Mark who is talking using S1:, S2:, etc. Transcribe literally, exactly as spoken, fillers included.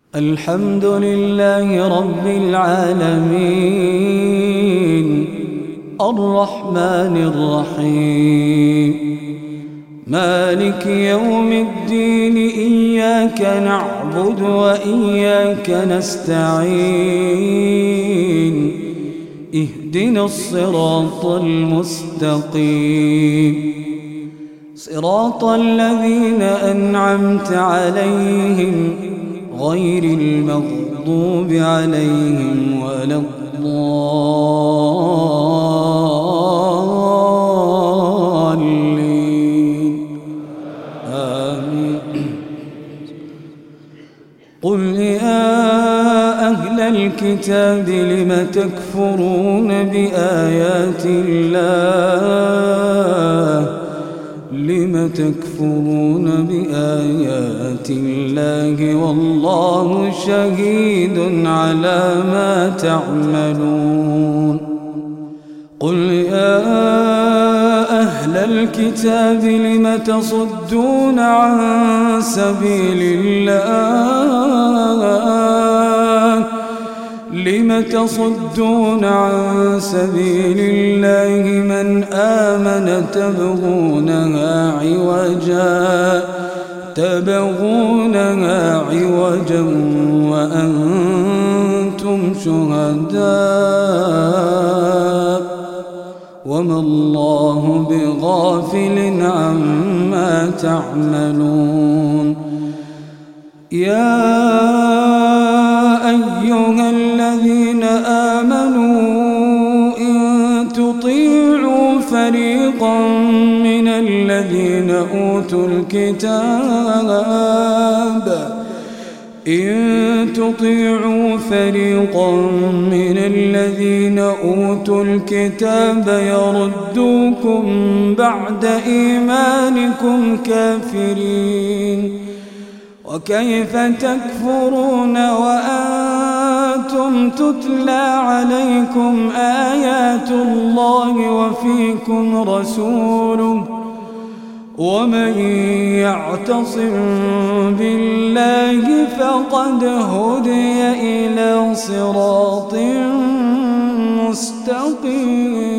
S1: الحمد لله رب العالمين الرحمن الرحيم مالك يوم الدين إياك نعبد وإياك نستعين اهدنا الصراط المستقيم صراط الذين أنعمت عليهم غير المغضوب عليهم ولا الضالين آمين. قل يا أهل الكتاب لم تكفرون بآيات الله لم تكفرون بآيات الله والله شهيد على ما تعملون. قل يا أهل الكتاب لم تصدون عن سبيل الله لم تصدون عن سبيل الله من آمن تبغونها عوجا تبغونها عوجا وأنتم شهداء وما الله بغافل عما تعملون. يا أيها الذين آمنوا إن تطيعوا فريقا من الذين أوتوا الكتاب إن تطيعوا فريقا من الذين أوتوا الكتاب يردوكم بعد إيمانكم كافرين وكيف تكفرون وأنتم تتلى عليكم آيات الله وفيكم رسوله ومن يعتصم بالله فقد هدي إلى صراط مستقيم.